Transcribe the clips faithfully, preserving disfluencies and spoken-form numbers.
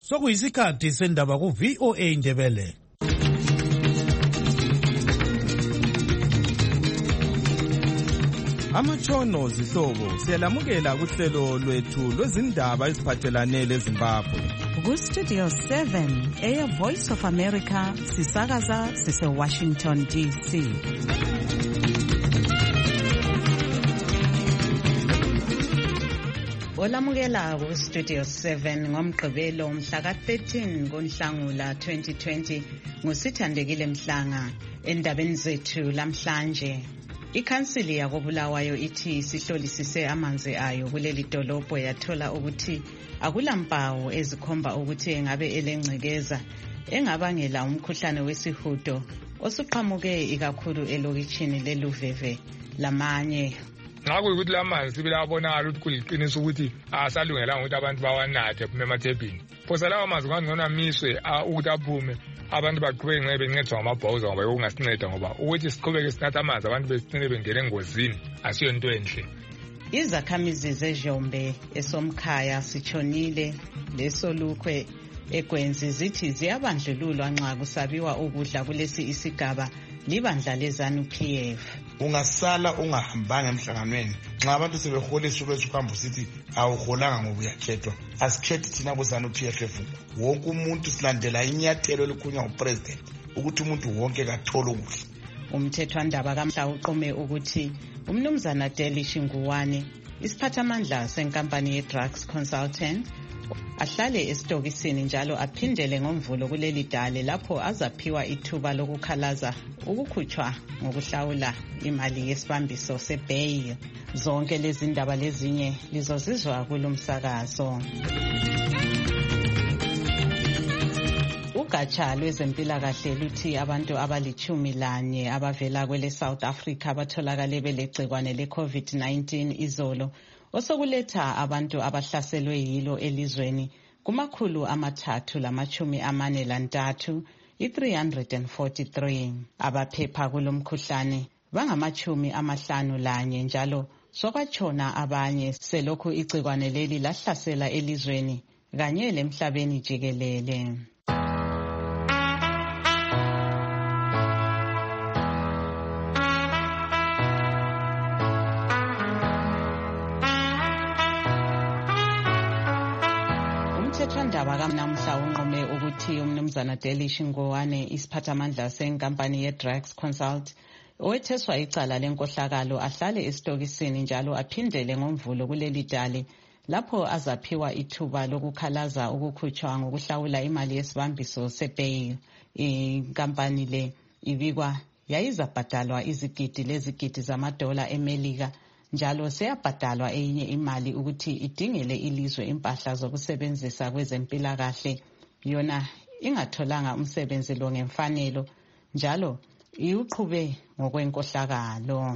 Sokuyisikhathi sendaba ku V O A Indebele. Amatshono zihlobo siyalamukela kuhlelo lwethu lwezindaba eziphathelane leZimbabwe. Ku Studio seven eya Voice of America sisakaza sise Washington D C. Olamukela ku Studio seven ngomgqibelo mhla ka thirteen kuNhlangula twenty twenty ngusithandekile Mhlanga. Endabeni zethu lamhlanje, ikhansili yakobulawayo ithi sihlolisise amanzi ayo kuleli dolobho yathola ukuthi akulampawu ezikhomba ukuthi engabe elengcekeza engabangela umkhuhlane wesihudo osuqhamuke ikakhulu elokitshini leLuveve lamanye. Ngakho ukuthi lamanzi sibelabonakala ukuthi kuliqiniso ukuthi asalungelanga ukuthi abantu bawanathe phuma emathebhini. Phosa lawo manzi ngangona miswe ukuthi aphume abantu baqhubeke ngeke bencedwa ngamabhawuza ngoba okungasinceda ngoba ukuthi siqhubeke sinatha amanzi abantu besicine bengena engozini asiyo into enhle. Izakhamizi zeJombe esomkhaya sitshonile lesolukwe eGwenzi zithi ziyabandlululwa nxa kusabiwa ukudla kulesi isigaba libandla leZANU P F. Ungasala ungahambanga emhlanganweni nxa abantu sebeholiswa kwesukhambo sithi awuholanga ngoba uyakhethwa. Asikhethi thina kuZANU P F. Wonke umuntu silandela inyathelo elikhunywa ngupresident ukuthi umuntu wonke kathole ukudla. Umthethwandaba kamhla uqome ukuthi umnumzana Delish Nguwane, isiphathamandla senkampani ye-Drugs Consultant, ahlale esitokisini njalo aphindele ngomvulo kuleli dale lapho azaphiwa ithuba lokukhalaza ukukhutshwa ngokuhlawula imali yesibambiso sebail. Zonke lezi ndaba lezinye lizozizwa kulomsakazo. Ugatsha lwezempilakahle luthi abantu abalichumi lanye abavela kwele South Africa batholakale belegcikwane le COVID nineteen izolo, osokuletha abantu abahlaselwe yilo elizweni kumakhulu amathathu lamachumi amane lantathu i-three hundred forty-three. Abaphepha kulomkhuhlane bangamachumi amahlanu lanye njalo sokwatshona abanye selokhu igcikwane leli lahlasela elizweni kanye lemhlabeni jikelele. Umthethwandaba kamnamuhla unqome ukuthi umnumzana Delish Nguwane, isiphathamandla senkampani ye-Drugs Consult, owetheswa icala lenkohlakalo ahlale esitokisini njalo aphindele ngomvulo kuleli dale lapho azaphiwa ithuba lokukhalaza ukukhutshwa ngokuhlawula imali yesibambiso sebail. Inkampani le ibikwa yayizabhadalwa izigidi lezigidi zamadola eMelika njalo seyabhadalwa eyinye imali ukuthi idingele ilizwe impahla zokusebenzisa kwezempilakahle, yona ingatholanga umsebenzi lo ngemfanelo njalo iuqhube ngokwenkohlakalo.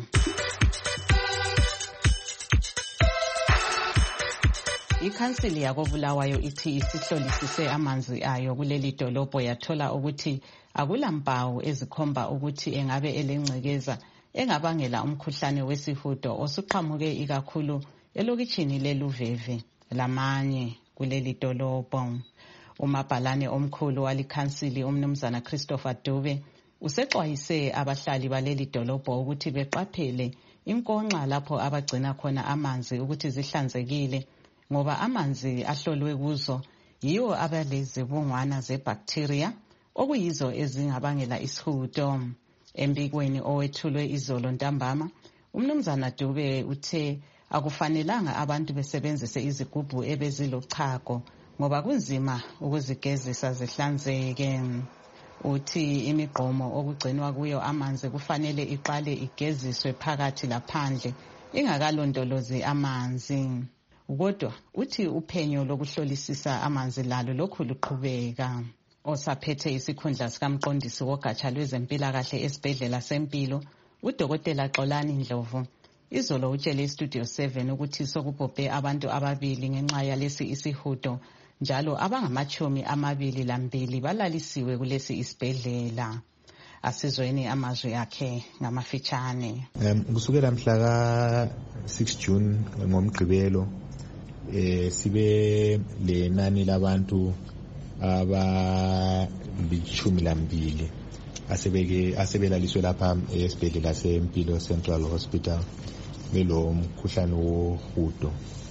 Ikhansili yakobulawayo ithi isihlolisise amanzi ayo kuleli dolobho yathola ukuthi akulampawu ezikhomba ukuthi engabe elengcekeza engabangela umkhuhlane wesihudo osuqhamuke ikakhulu elokitshini leLuveve lamanye kuleli dolobho. Umabhalane omkhulu walikhansili umnumzana Christopher Dube usexwayise abahlali baleli dolobho ukuthi beqaphele inkonxa lapho abagcina khona amanzi ukuthi zihlanzekile ngoba amanzi ahlolwe kuzo yiwo abalezibungwana zebacteria okuyizo ezingabangela isihudo. Embikweni owethulwe izolo ntambama, umnumzana Dube uthe akufanelanga abantu besebenzise izigubhu ebezilochago ngoba kunzima ukuzigezisa zihlanzeke. Uthi imigqomo okugcinwa kuyo amanzi kufanele iqale igeziswe phakathi laphandle ingakalondolozi amanzi. Kodwa uthi uphenyo lokuhlolisisa amanzi lalo lokhu luqhubeka. Osaphethe isikhundla sikamqondisi wogatsha lwezempilakahle esibhedlela sempilo, uDokotela Xolani Ndlovu, izolo utshele iStudio seven ukuthi sokubhobhe abantu ababili ngenxa yalesi isihudo njalo abangamachumi amabili lambili balalisiwe kulesi isibhedlela. Asizweni amazwi akhe ngamafitshane. Um, kusukela mhla ka six June ngomgqibelo eh sibe lenani labantu abalichumi lambili asebeke asebelaliswe lapha esibhedlela seMpilo Central Hospital belo mkhuhlane wohudo.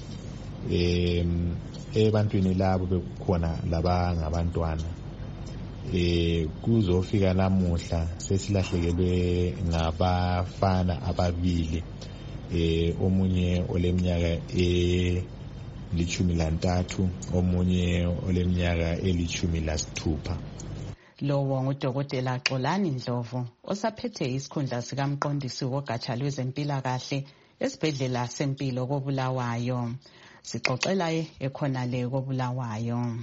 em ebantwini labo bekukhona laba ngabantwana. eh kuzofika namuhla sesilahlekelwe ngabafana ababili, eh omunye oleminyaka e lichumi lantathu, omunye oleminyaka elichumi lasithupha. Lowo ngudokotela Xolani Ndlovu osaphethe isikhundla sikamqondisi wogatsha lwezempilakahle esibhedlela seMpilo koBulawayo. Sixoxela ekhonale koBulawayo.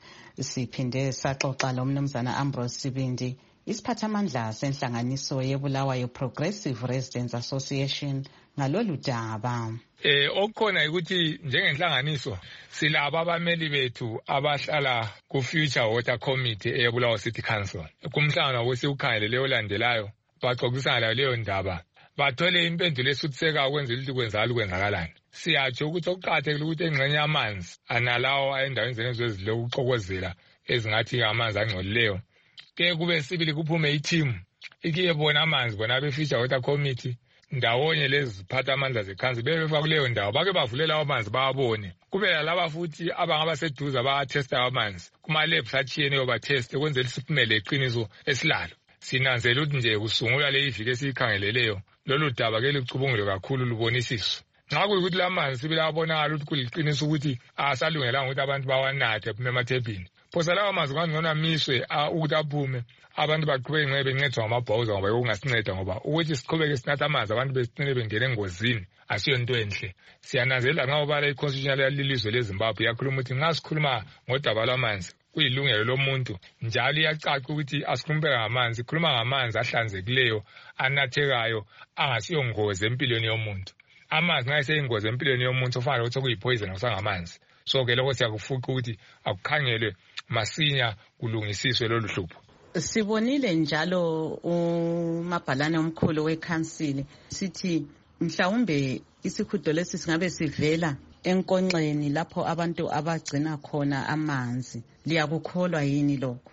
Siphinde saxoxa lomnumzana Ambrose Sibindi, isiphathamandla senhlanganiso yeBulawayo Progressive Residents Association, ngalolu daba. Eh okukhona ukuthi njengenhlanganiso silabo abameli bethu abahlala ku Future Water Committee eBulawayo City Council. Kumhlangano wesiukhangelele olandelayo baxoxisana leyo ndaba. Bathole impendulo esuthiseka ukwenza ukuthi kwenzakala ukwenzakalani. Siyatsho ukuthi okuqakathekile ukuthi engxenye yamanzi analawo endaweni zenezwe lokuxokozela ezingathi amanzi angcolileyo. Ke kube sibili kuphume i-team ikiye bona amanzi bona be Future Water Committee ndawonye lezi phatha amandla zekhansi bebefaka kuleyo ndawo bake bavulela amanzi bawabone. Kube laba futhi abangaba seduze abatesta amanzi kuma labs atshiyeneyo bateste ukwenzela isiphumele iqiniso esilalo. Sinanzela ukuthi nje kusungula le iviki esikhangeleleyo lolu daba ke licubungule kakhulu lubonisiswe. Nxa kuyikuthi lamanzi sibila abonakala ukuthi kuliqiniso ukuthi asalungelanga ukuthi abantu bawanathe emathebhini. Phosa lawo manzi ngangona amiswe ukuthi aphume abantu baqhubeke ngeke bencedwa ngamabhawuza ngoba ukungasinceda ngoba ukuthi siqhubeke sinatha amanzi abantu besicine bengene engozini asiyo into enhle. Siyananzela ngawo bala iconstitution yalilizwe leZimbabwe yakhuluma ukuthi nxa sikhuluma ngodaba lwamanzi kuyilungelo lomuntu njalo iyacaca ukuthi asikhulumpela ngamanzi, ikhuluma ngamanzi ahlanzekileyo anathekayo angasiyo ngozi empilweni yomuntu. Amanzi nxa eseyingozi empilweni yomuntu ufanele ukuthi kuyipoison kusangamanzi. So ke lokho siyakufuqa ukuthi akukhangelwe masinya kulungisiswe lolu hlupho. Sibonile njalo umabhalane omkhulu weCouncil sithi mhlawumbe isikhudo lesi singabe sivela enkonxeni lapho abantu abagcina khona amanzi. Liyakukholwa yini lokho?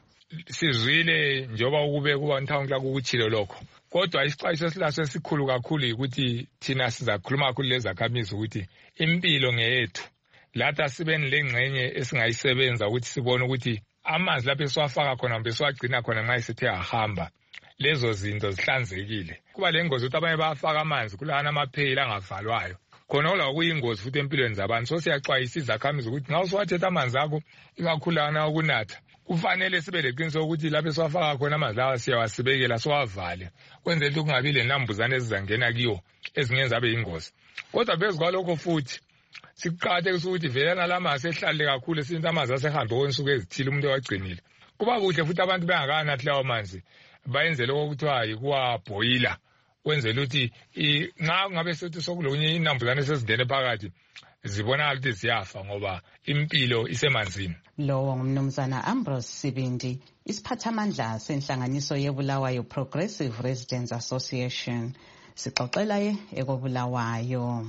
Sizwile njoba ukube kuba ntawonke ukuchilo lokho. Kodwa isixwayiso silaso esikhulu kakhulu ukuthi thina sizakhuluma kakhulu lezakhamizi ukuthi impilo ngeyethu. Latha sibeni lengxenye esingayisebenza ukuthi sibone ukuthi amanzi lapho esiwafaka khona mbe siwagcina khona nxa isithe ahamba lezo zinto zihlanzekile. Kuba lengozi ukuthi abanye bayafaka amanzi kulana amapheyili angavalwayo. Khona ola kuyingozi futhi empilweni zabantu. So siyaxwayisa izakhamizi ukuthi nxa usuwathetha amanzi akho ikakhulana ukunatha kufanele sibe leqiniso ukuthi lapho esiwafaka khona amanzi lawa siyawasibekela siwavale kwenzela ukuthi kungabi lenambuzane ezizangena kiwo ezingenza abe yingozi. Kodwa bezikwalokho futhi siqhaqhathekisa ukuthi velana lamanzi ehlale kakhulu since amanzi asehambe kwensuku ezithile umuntu ewagcinile. Kuba kuhle futhi abantu bengakanathi lawo manzi bayenze lokho kuthiwa yikuwabhoyila kwenzela ukuthi nxa ngabe sethi sokulunye inambuzane sezingene phakathi zibonakala ukuthi ziyafa ngoba impilo isemanzini. Lowo ngumnumzana Ambrose Sibindi, isiphathamandla senhlanganiso yeBulawayo Progressive Residents Association. Sixoxela ye ekoBulawayo.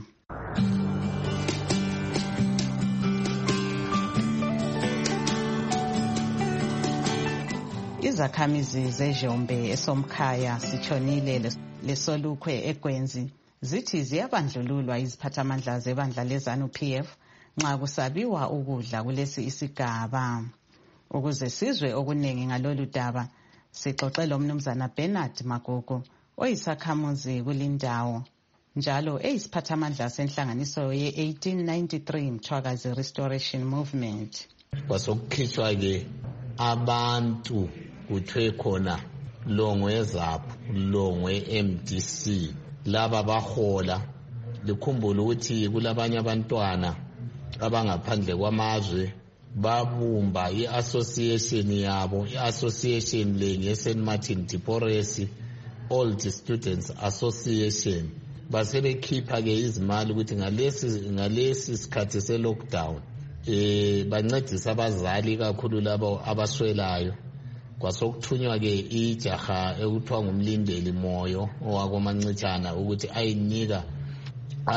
Izakhamizi zeJombe esomkhaya Sichonile leSolukwe eGwenzi zithi ziyabandlululwa iziphathamandla zebandla leZANU-P F nxa kusabiwa ukudla kulesi isigaba. Ukuze sizwe okuningi ngalolu daba sixoxela umnumzana Bernard Magogo oyisakhamuzi kulindawo njalo eyisiphathamandla senhlanganiso ye eighteen ninety-three Mthwakazi Restoration Movement. Kwasokukhishwa ke abantu kuthwe khona Longwe Zaphu, Longwe M D C, laba bahola. Likhumbula ukuthi kulabanye abantwana abangaphandle kwamazwe babumba i-association yabo, i-association le nge-Saint Martin de Porres Old Students Association. Basebekhipha ke izimali ukuthi ngalesi ngalesi sikhathi se-lockdown eh bancedisa abazali kakhulu labo abaswelayo. Kwasokuthunywa ke ijaha ekuthiwa ngumlindeli moyo owakomancitshana ukuthi ayinika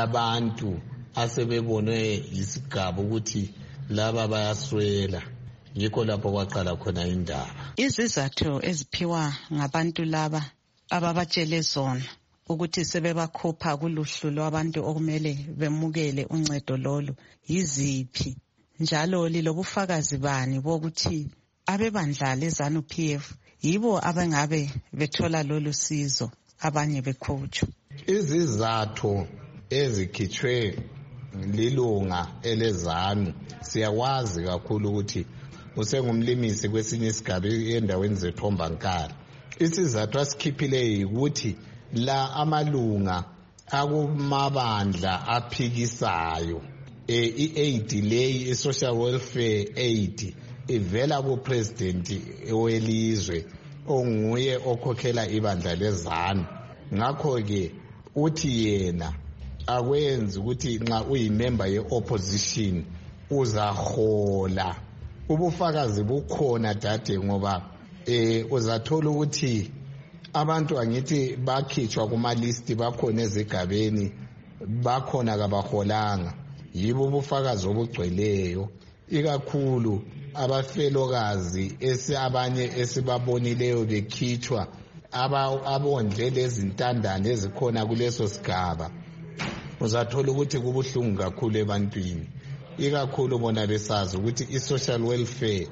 abantu asebebonwe isigaba ukuthi laba bayaswela. yikho lapho kwaqala khona indaba. Izizathu eziphiwa ngabantu laba ababatshele zona ukuthi sebebakhupha kuluhlu lwabantu okumele bemukele uncedo lolu yiziphi, njalo lilobufakazi bani bokuthi abebandla leZANU P F yibo abengabe bethola lolu sizo abanye bekhutshwa? Izizathu ezikhitshwe lilunga eleZANU siyakwazi kakhulu ukuthi usengumlimisi kwesinye isigaba endaweni zeThombankala. Isizathu asikhiphileyo ukuthi la amalunga akumabandla aphikisayo i-aid leyi i-social welfare aid ivela ku-president welizwe onguye okhokhela ibandla leZANU. Ngakho-ke uthi yena akwenzi ukuthi nxa uyimember ye-opposition uzahola. Ubufakazi bukhona dade, ngoba eh uzathola ukuthi abantu angithi bakhitshwa kuma-list bakhona ezigabeni bakhona kabaholanga. Yibo ubufakazi obugcweleyo, ikakhulu abafelokazi esabanye esibabonileyo bekhitshwa abondle lezintandane ezikhona kuleso sigaba. Uzathola ukuthi kubuhlungu kakhulu ebantwini, ikakhulu bona besazi ukuthi i-social welfare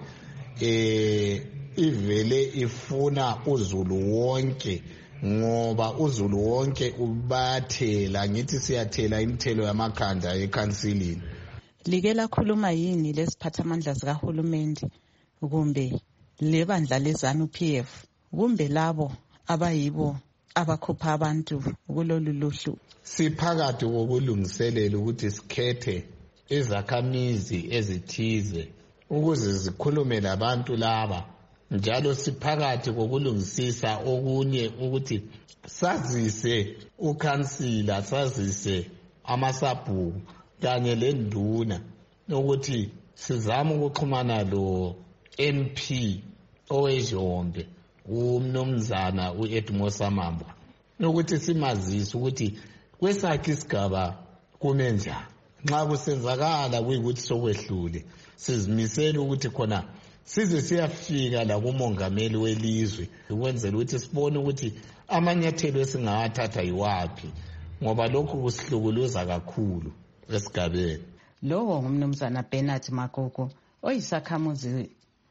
eh ivele ifuna uzulu wonke, ngoba uzulu wonke ubathela, ngithi siyathela imithelo yamakhanda ekhansilini. Like lakhuluma yini lesiphathamandla zikahulumende kumbe lebandla leZANU P F kumbe labo abayibo abakhupha abantu kulolu luhlu? Siphakathi kokulungiselela ukuthi sikhethe izakhamizi ezithize ukuze zikhulume labantu laba, njalo siphakathi kokulungisisa okunye ukuthi sazise ukhansila, sazise amasabhuku kanye lenduna ukuthi sizama ukuxhumana lo M P owezombe umnomzana uEdmosa Mamba ukuthi simazise ukuthi kwesakhe isigaba kume njani. Nxa kusenzakala kuyikuthi sokwehlule, sizimisela ukuthi khona size siyafika la kumongameli welizwe ukwenzela ukuthi sibone ukuthi amanyathelo esingawathatha yiwaphi, ngoba lokhu kusihlukuluza kakhulu esigabeni. Lowo ngumnumzana Bernard Magogo oyisakhamuzi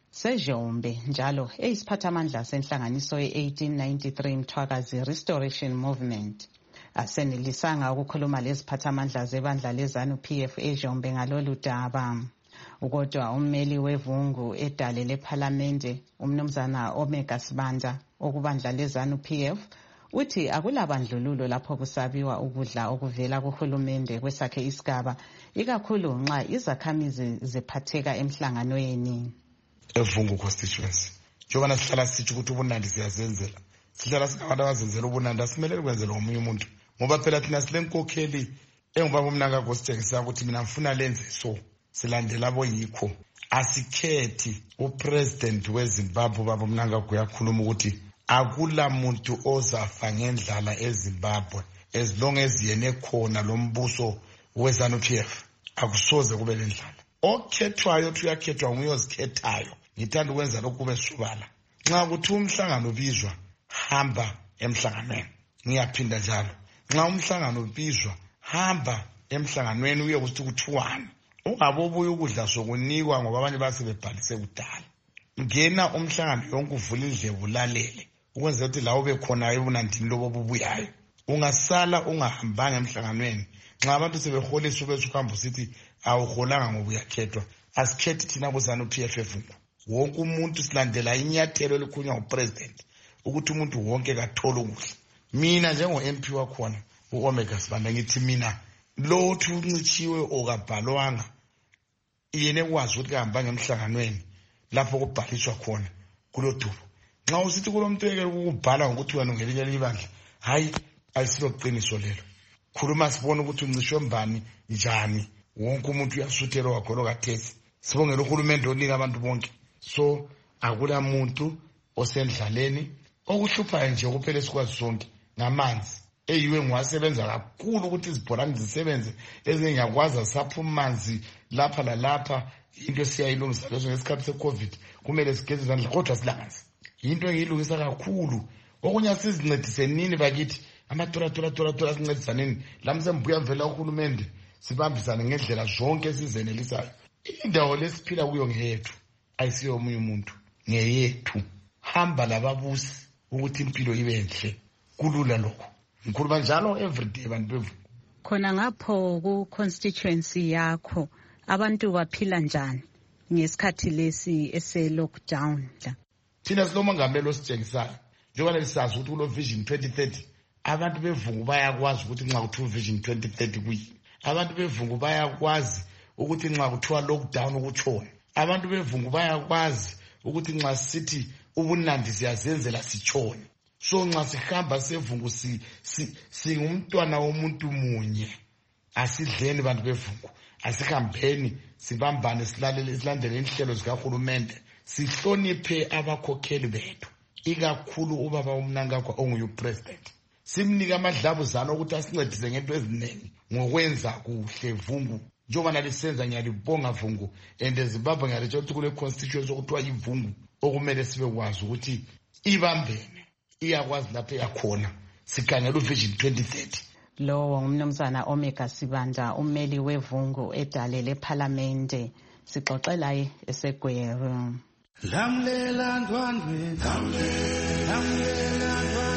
sejombe njalo eyisiphathamandla senhlanganiso ye-eighteen ninety-three Mthwakazi Restoration Movement. Asenelisanga ukukhuluma leziphathamandla zebandla leZANU P F ejombe ngalolu daba. Ukodwa ummeli wevungu edale lephalamende umnumzana Omega Sibanda okubandla leZANU P F uthi akulabandlululo lapho kusabiwa ukudla okuvela kuhulumende kwesakhe isigaba, ikakhulu nxa izakhamizi ziphatheka emhlanganweni. Evungu constituency njengoba sihlala sithi ukuthi ubunandi siyazenzela, sihlala singabantu abazenzela ubunandi, asimele ukwenzela omunye umuntu, ngoba phela thina silenkokheli engubaba uMnanga Gositshengisa ukuthi mina ngifuna lenze so, silandela abo yikho. Asikhethi upresident weZimbabwe baba uMnanga uyakhuluma ukuthi akula muntu ozafa ngendlala eZimbabwe as long as yene khona lo mbuso weZANU P F, akusoze kube lendlala. Okhethwayo uyakhethwa nguyozikhethayo. Ngithanda ukwenza lokhu kube sobala. Nxa kuthi umhlangano ubizwa, hamba emhlanganweni. Ngiyaphinda njalo, nxa umhlangano ubizwa, hamba emhlanganweni uye ukuthi kuthiwani. Ungabobuye ukudla sokunikwa ngoba abanye basebebhalise kudala. Ngena umhlangano yonke uvula indlebe ulalele ukwenzela ukuthi la ube khona ebunandini lobo bubuyayo. Ungasala ungahambanga emhlanganweni. Nxa abantu sebeholisa ube ukuhamba usithi awuholanga ngoba uyakhethwa. Asikhethi thina kuZANU P F evungu. Wonke umuntu silandela inyathelo elikhunywa ngupresident ukuthi umuntu wonke kathola ukudla. Mina njengo-M P wakhona uOmega Sibanda ngithi mina lothi uncitshiwe okabhalwanga yena ekwazi ukuthi kahamba ngemhlanganweni lapho kubhaliswa khona kulodubo. Nxa usithi kulomuntu ekele ukubhala ngokuthi wena ngelinye ibandla, hayi ayisilo qiniso lelo. Khuluma sibone ukuthi uncishwe mbani njani. Wonke umuntu uyasuthelwa wakhona kathesi. Sibongela uhulumende onika abantu bonke. So akula muntu osendlaleni okuhluphayo nje kuphela sikwazi sonke ngamanzi. eyiwe ngiwasebenza kakhulu ukuthi izibholane zisebenze ezingakwazi saphuma manzi lapha lalapha into siyayilungisa leso ngesikhathi se-covid kumele sigeze izandla kodwa silangazi into engiyilungisa kakhulu okunye sizincedise nini bakithi amatora tora tora tora sincedisaneni lamsembuya mvela uhulumende sibambisane ngendlela zonke esizenelisayo indawo lesiphila kuyo ngeyethu ayisiyo omunye umuntu ngeyethu hamba lababusi ukuthi impilo ibe enhle kulula lokho ngikhuluma njalo everyday bantu bevu khona ngapho ku constituency yakho abantu baphila njani ngesikhathi lesi ese lockdown la thina silomongameli ositshengisayo njengoba lisazi ukuthi kulo vision twenty thirty abantu bevungu bayakwazi ukuthi nxa kuthiwa vision twenty thirty kuyini abantu bevungu bayakwazi ukuthi nxa kuthiwa lockdown ukutshona abantu bevungu bayakwazi ukuthi nxa sithi ubunandi siyazenzela sitshone so nxa sihamba sevungu si singumntwana womuntu munye asidleni bantu bevungu asihambeni sibambane silalele silandele inhlelo zikahulumende sihloniphe abakhokheli bethu ikakhulu ubaba umnankakho onguyu president simnika amadlabuzana ukuthi asincedise ngento eziningi ngokwenza kuhle vungu njengoba nalisenza ngiyalibonga vungu and eZimbabwe ngiyaletsha ukuthi kule constituency okuthiwa yivungu okumele sibe kwazi ukuthi ibambene iyakwazi lapho yakhona sikhangela uvision twenty thirty lowo ngumnumzana Omega Sibanda ummeli wevungu edalele eParliamente sixoxela eseGweru lamlela ndwandwe lamlela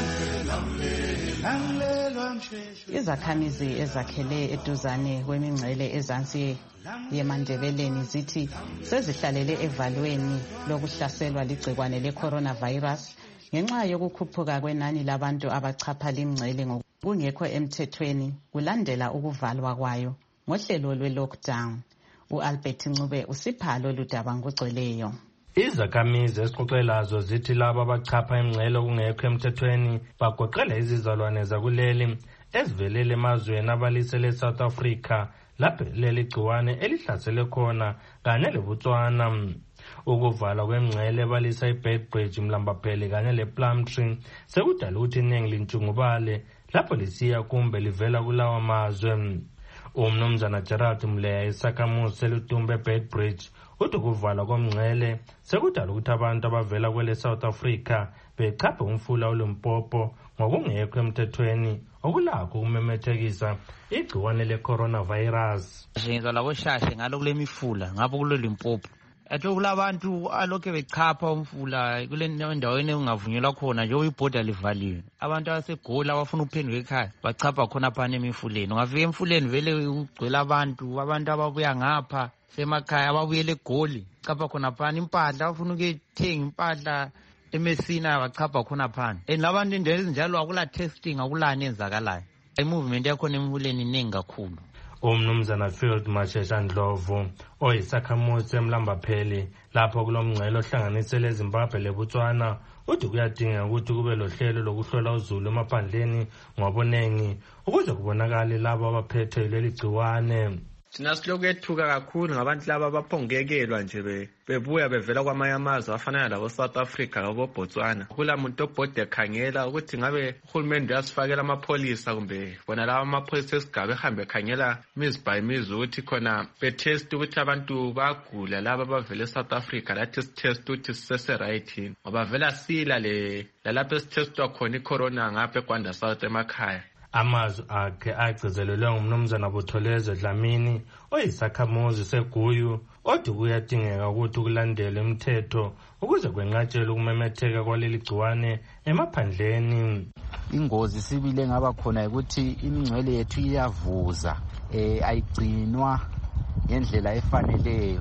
ndwandwe lamlela msheshu izakhamizi ezakhele eduzane kwemingcele ezansi yeMandebeleni zithi sezihlalele evalweni lokuhlaselwa ligcikwane le-coronavirus ngenxa yokukhuphuka kwenani labantu abachapha limngcele ngokungekho emthethweni kulandela ukuvalwa kwayo ngohlelo lwe-lockdown. U-Albert Ncube usiphalo ludaba ngogcweleyo. Izakhamizi esixoxelazo zithi laba abachapha imngcele okungekho emthethweni bagoqela izizalwane zakuleli ezivelele emazweni abalisele South Africa lapho leli gciwane elihlasele khona kanye leBotswana. Ukuvala kwemngcele balisa iBedbridge Mlambapheli kanye lePlumtree sekudala ukuthi iningi lintshungubale lapho lisiya kumbe livela kulawa mazwe. Umnumzana Gerard Mleya isakhamuzi selutumbe Bedbridge uthi ukuvala komngcele sekudala ukuthi abantu abavela kwele South Africa bechaphe umfula uLimpopo ngokungekho emthethweni okulakho ukumemethekisa igciwane le-coronavirus. Ngizwa labo shashe ngalo kule mifula ngapho kulo Limpopo atho kulabantu alokhe bechapha umfula kule ndaweni engavunyelwa khona nje ibhoda livaliwe abantu abaseGoli abafuna uphenduka ekhaya bachapha khona phana emifuleni ungafika emfuleni vele ugcwele abantu abantu ababuya ngapha semakhaya ababuyele eGoli chapha khona phana impahla abafuna ukuthenga impahla eMessina bachapha khona phana labantu indlela ezinjalo akula testing akulani enzakalayo i-movement yakhona emfuleni iningi kakhulu. Umnumzana Field Mashesha Ndlovu oyisakhamuzi eMlambapheli lapho kulomngcele ohlanganisele eZimbabwe leBotswana uthi kuyadinga ukuthi kube lohlelo lokuhlola uzulu emaphandleni ngobunengi ukuze kubonakale labo abaphethe leli gciwane. Thina silokhu ethuka kakhulu ngabantu laba abaphongekelwa nje bebuya bevela kwamanye amazwe afana labo South Africa labo Botswana. Kula muntu obhode ekhangela ukuthi ngabe uhulumende uyasifakela amapholisa kumbe bona lawa amapholisa esigaba ehambe ekhangela mizi by mizi ukuthi khona betest ukuthi abantu bagula laba abavela eSouth Africa lathi sitest ukuthi sisese right yini ngoba vela sila le lalapho sitestwa khona icorona ngapha eGwanda South emakhaya. Amazwi akhe agcizelelwe ngumnumzana Butholezwe Dlamini oyisakhamuzi seGuyu othi kuyadingeka ukuthi kulandelwe imithetho ukuze kwenqatshelwe ukumemetheka kwaleli gciwane emaphandleni. Ingozi sibile ngaba khona ukuthi imingcele yethu iyavuza eh ayigcinwa ngendlela efaneleyo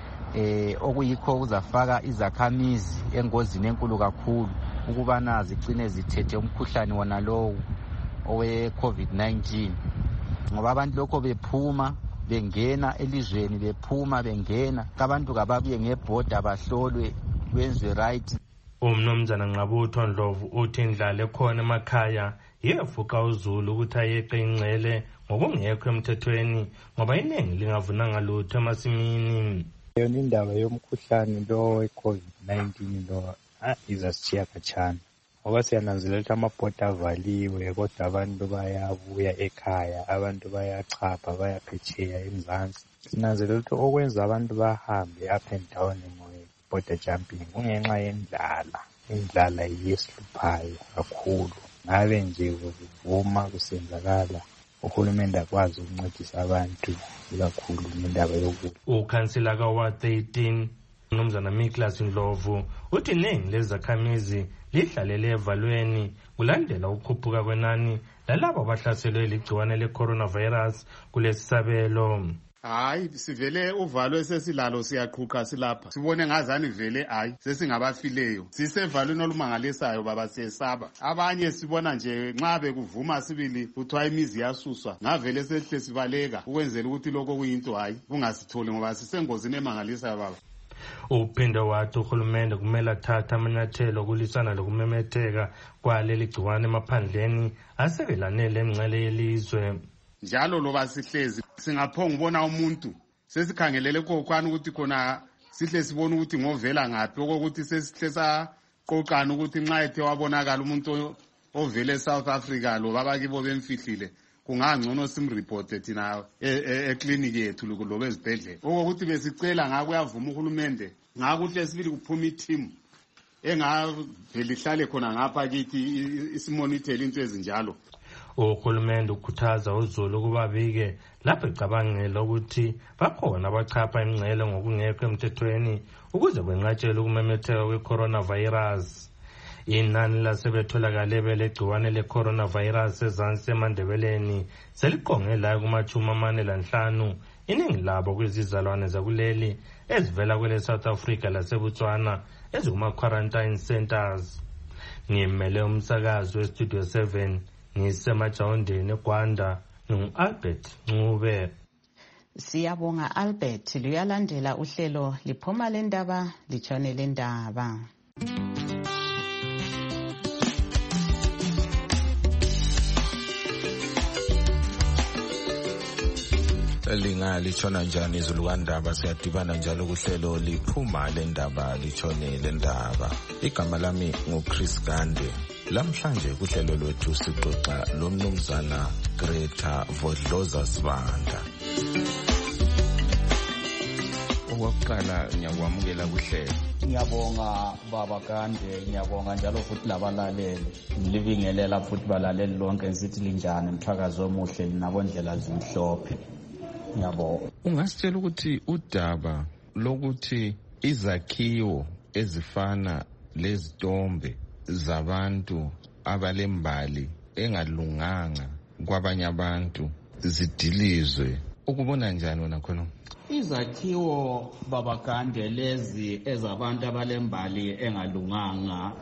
eh okuyikho kuzafaka izakhamizi engozini enkulu kakhulu ukubana zigcine zithethe umkhuhlane wona lowo owe COVID nineteen ngoba abantu lokho bephuma bengena elizweni bephuma bengena abantu kababuye ngebhoda bahlolwe benzwe right. Umnumzana Nqabutho Ndlovu uthi indlala ekhona emakhaya yefuqa uzulu ukuthi ayeqe ingcele ngokungekho emthethweni ngoba iningi lingavunanga lutho emasimini. Yona indaba yomkhuhlane lo we COVID nineteen lo izasitshiya khatshana ngoba siyananzelela ukuthi amabhoda avaliwe kodwa abantu bayabuya ekhaya, abantu bayachapha bayaphetsheya eMzansi. Sinanzelela ukuthi okwenza abantu bahambe up and down nge-border jumping kungenxa yendlala. Indlala yiyesiluphayo kakhulu. Ngabe nje kuvuma kusenzakala uhulumende akwazi ukuncedisa abantu kakhulu ngendaba yokudla. Ukhansila ka-Ward thirteen Mnumzana Miklas Ndlovu uthi iningi lezakhamizi lihlalele evalweni kulandela ukukhuphuka kwenani lalabo abahlaselwe ligciwane le-coronavirus kulesi sabelo. Hayi sivele uvalo esesilalo siyaqhuqa silapha sibone ngazani vele hayi sesingabafileyo sisevalweni olumangalisayo baba siyesaba. Abanye sibona nje nxa bekuvuma sibili kuthiwa imizi yasuswa ngavele sehle sibaleka ukwenzela ukuthi lokho kuyinto hayi kungasitholi ngoba sisengozini emangalisayo baba. Uphinde wathi uhulumende kumele athathe amanyathelo okulisana lokumemetheka kwaleli gciwane emaphandleni asekelanele emngcele yelizwe. Njalo loba sihlezi singaphonga ubona umuntu sesikhangelele kokwana ukuthi khona sihle sibone ukuthi ngovela ngaphi okokuthi sesihle saqoqana ukuthi nxa ethe wabonakala umuntu ovele eSouth Africa lo baba kibo bemfihlile kungangcono simreporte thina eclinic yethu lobe ezibhedlela. Okokuthi besicela ngakho uyavuma uhulumende ngakuhle sibili kuphuma i-team engavele ihlale khona ngapha kithi isimonitor into ezinjalo. Uhulumende ukhuthaza uZulu ukuba bike lapho ecabangela ukuthi bakhona abachapha imingcele ngokungekho emthethweni ukuze benqatshelwe ukumemetheka kwe-coronavirus. Inani lasebetholakale belegciwane le-coronavirus ezansi eMandebeleni seliqonge layo kumachumi amane lanhlanu, iningi labo kwizizalwane zakuleli ezivela kwele South Africa laseBotswana ezikuma-quarantine centers. Ngimele umsakazi weStudio seven ngisemajawundeni eGwanda ngu-Albert Ncube. Siyabonga Albert. Luyalandela uhlelo liphuma lendaba litshone lendaba. Linga litshona njani izulu kandaba siyadibana njalo kuhlelo liphuma lendaba litshone lendaba. Igama lami nguChris Gande. Lamhlanje kuhlelo lwethu sixoxa lomnumzana Greta Vodloza Sibanda. Owakuqala ngiyakwamukela kuhlelo. Ngiyabonga baba Gande, ngiyabonga njalo futhi labalaleli. Ngilibingelela futhi balaleli lonke ngithi linjani umthakazo omuhle linabondlela zimhlophe. Ngiyabonga. Ungasitshela ukuthi udaba lokuthi izakhiwo ezifana lezitombe zabantu abalembali engalunganga kwabanye abantu zidilizwe ukubona njani wena khona? Izakhiwo baba Gande lezi ezabantu abalembali engalunganga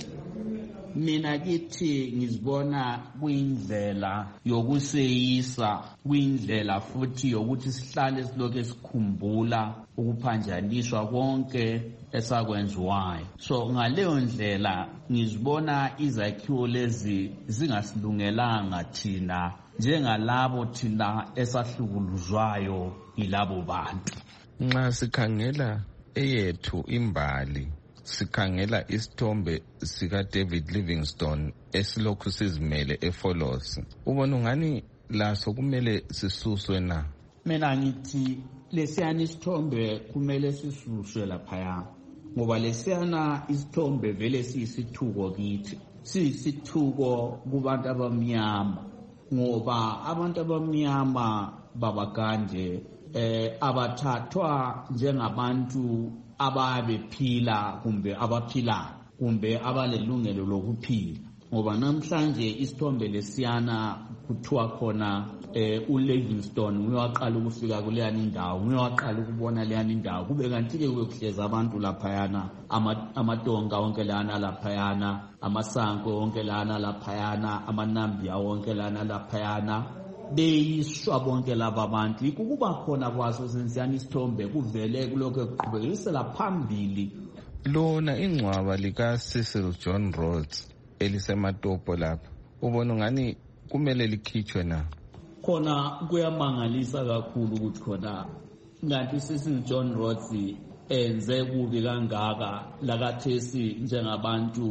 mina kithi ngizibona kuyindlela yokuseyisa, kuyindlela futhi yokuthi sihlale silokhu sikhumbula ukuphanjaniswa konke esakwenziwayo. So ngaleyo ndlela ngizibona izakhiwo lezi zingasilungelanga thina njengalabo thina esahlukuluzwayo ilabo bantu. Nxa sikhangela eyethu imbali, sikhangela isithombe sika David Livingstone esilokhu sizimele eFolos, ubona ungani laso kumele sisuswe na? Mina ngithi lesiyana isithombe kumele sisuswe laphaya ngoba lesiyana isithombe vele siyisithuko kithi, siyisithuko kubantu abamnyama ngoba abantu abamnyama baba Gande eh abathathwa njengabantu ababephila kumbe abaphila kumbe abalelungelo lokuphila ngoba namhlanje isithombe lesiyana kuthiwa khona eh uLivingstone uyaqala ukufika kuleyani indawo, uyaqala ukubona leyani indawo, kube kanti ke kuyohleza abantu laphayana, amatonga onke lana laphayana, amasanko onke lana laphayana, amanambiya onke lana laphayana, beyiswa bonke laba bantu. Ikuba khona kwaso sensiyana isithombe kuvele kulokho kuqhubekisela phambili lona ingcwaba lika Cecil John Rhodes elisematopo lapha, ubona ngani kumele likhitshwe na? Khona kuyamangalisa kakhulu ukuthi khona ngathi Cecil John Rhodes enze kubi kangaka lakathesi njengabantu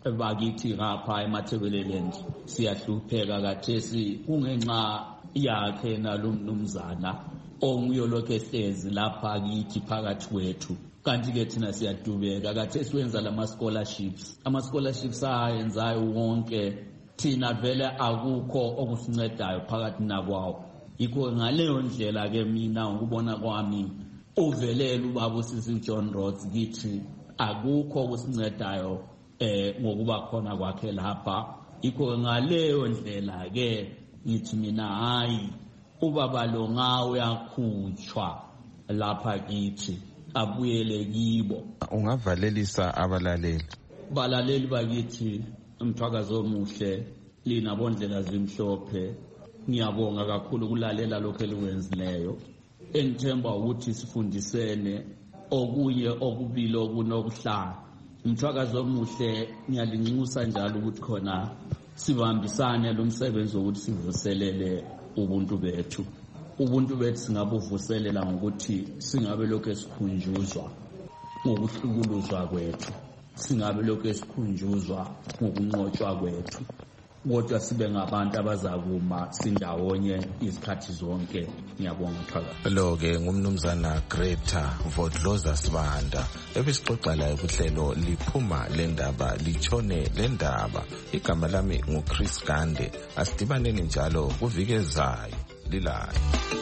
bakithi ngapha eMathebeleland siyahlupheka kathesi kungenxa yakhe nalomnumzana onguyolokhe ehlezi lapha kithi phakathi kwethu. Kanti ke thina siyadubeka kathesi wenza lama scholarships ama scholarships ayenzayo wonke thina vele akukho okusincedayo phakathi nakwawo. Yikho ngaleyo ndlela ke mina ngikubona kwami uvelele ubaba uSisi John Rhodes kithi akukho okusincedayo eh ngokuba khona kwakhe lapha. Yikho ngaleyo ndlela ke ngithi mina hayi ubaba lo ngawe yakhutshwa lapha kithi abuyele kibo. Ungavalelisa abalaleli balaleli bakithi umthwakazo omuhle lina bondlela zimhlophe. Ngiyabonga kakhulu kulalela lokho elikwenzileyo. Engithemba ukuthi sifundisene okunye okubili okunokuhlala. Umthwakazo omuhle ngiyalinxusa njalo ukuthi khona sibambisane lo msebenzi wokuthi sivuselele ubuntu bethu. Ubuntu bethu singabuvuselela ngokuthi singabe lokho esikhunjuzwa ngokuhlukuluzwa kwethu, singabe lokho esikhunjuzwa ngokunqotshwa kwethu, kodwa sibe ngabantu abazakuma sindawonye izikhathi zonke. Ngiyabonga Thaka. Lo ke ngumnumzana Greta Vodloza Sibanda ebesixoxa la ukuhlelo liphuma lendaba litshone lendaba. Igama lami nguChris Gande. Asidibaneni njalo kuvikezayo lilayo.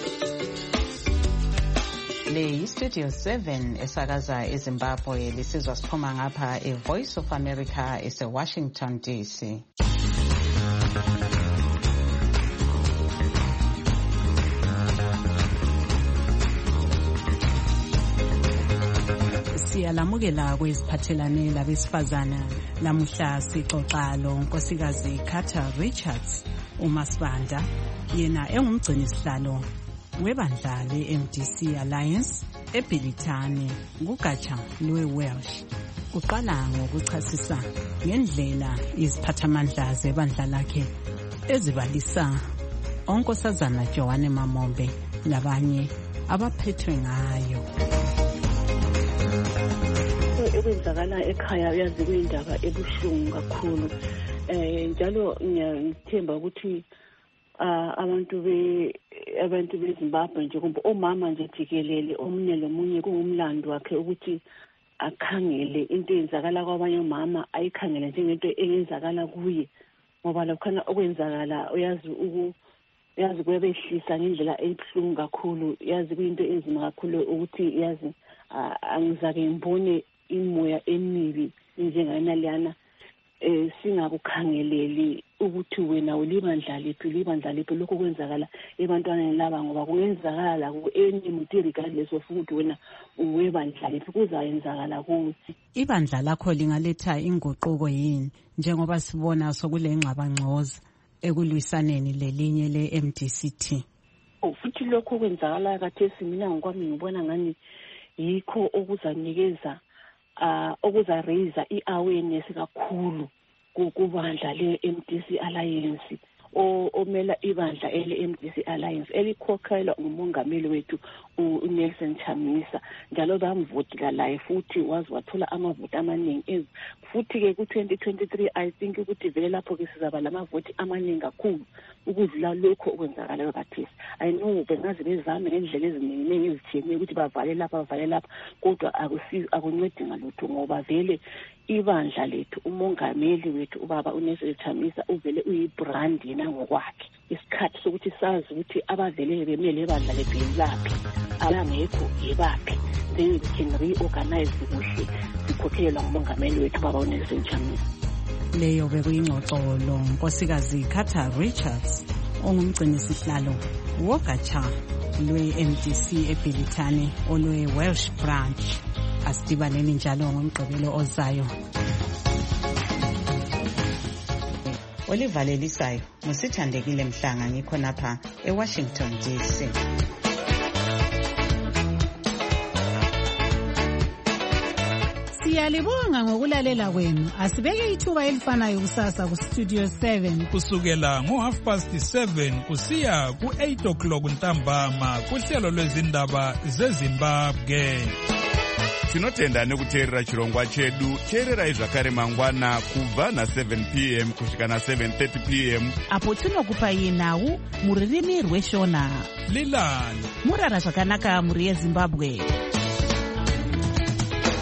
Le Studio seven esakaza eZimbabwe lisizwa siphuma ngapha eVoice of America ese Washington D C. Siyalamukela kweziphathelane labesifazana. Lamuhla sixoxa lo nkosikazi Carter Richards uMasibanda, yena engumgcini sihlalo webandla le-M D C Alliance eBhilitane kugatsha lwe-Welsh. Uqala ngokuchasisa ngendlela iziphathamandla zebandla lakhe ezibalisa onkosazana Joanne Mamombe labanye abaphethwe ngayo. Okwenzakala ekhaya uyazi kuyindaba ebuhlungu kakhulu. Eh njalo ngiyithemba ukuthi abantu be abantu beZimbabwe nje kumbe omama nje jikelele omunye lomunye kungumlando wakhe ukuthi akhangele into eyenzakala kwabanye omama ayikhangele njengento eyenzakala kuye, ngoba lokhana okwenzakala uyazi uku yazi kwebehlisa ngendlela ebuhlungu kakhulu. Yazi kuyinto enzima kakhulu ukuthi yazi angizake ngibone imoya emibi njengana liyana eh singakukhangeleli ukuthi wena ulibandla lephi libandla lephi lokho kwenzakala ebantwaneni laba, ngoba kungenzakala ku any umuntu regardless of ukuthi wena uwebandla lephi kuzayenzakala kuthi. Ibandla lakho lingaletha inguquko yini njengoba sibona sokule ngxabangxoza ekulwisaneni lelinye le-M D C T? Futhi lokho kwenzakala kathesi mina ngokwami ngibona ngani yikho okuzanikeza uh okuza raise i-awareness kakhulu kubandla le-M D C Alliance omela ibandla ele-M D C Alliance elikhokhelwa ngumongameli wethu uNelson Chamisa, njalo bamvotela laye futhi wazi wathola amavoti amaningi. Futhi ke ku twenty twenty-three I think ukuthi vele lapho ke sizaba lamavoti amaningi kakhulu ukudlula lokho okwenzakala kathesi. I know bengaze bezame ngendlela eziningi ezithiyene ukuthi bavale lapha bavale lapha, kodwa akusizi akuncedi ngalutho, ngoba vele ibandla lethu umongameli wethu ubaba uNelson Chamisa uvele uyibrand yena ngokwakhe. Isikhathi sokuthi sazi ukuthi abavele bemele ibandla lethu yilaphi abangekho yibaphi, then we can reorganize kuhle sikhokhelwa ngumongameli wethu ubaba uNelson Chamisa. Leyo bekuyingxoxo lo nkosikazi Carter Richards ongumgcini sihlalo wogatsha lwe-M D C eBhilitane olwe-Welsh branch. Asidibaneni njalo ngomgqibelo ozayo. Olivalelisayo musithandekile Mhlanga, ngikho napha eWashington D C. Siyalibonga ngokulalela kwenu. Asibeke ithuba elifanayo kusasa ku Studio seven kusukela ngo half past seven kusiya ku eight o'clock ntambama kuhlelo lwezindaba zeZimbabwe. tinotenda nekuteerera chirongwa chedu. Teererai zvakare mangwana kubva na-seven p m kusvika na-seven thirty p m apo tinokupai nhau muririmi rweshona. Lilani murara zvakanaka muri yeZimbabwe.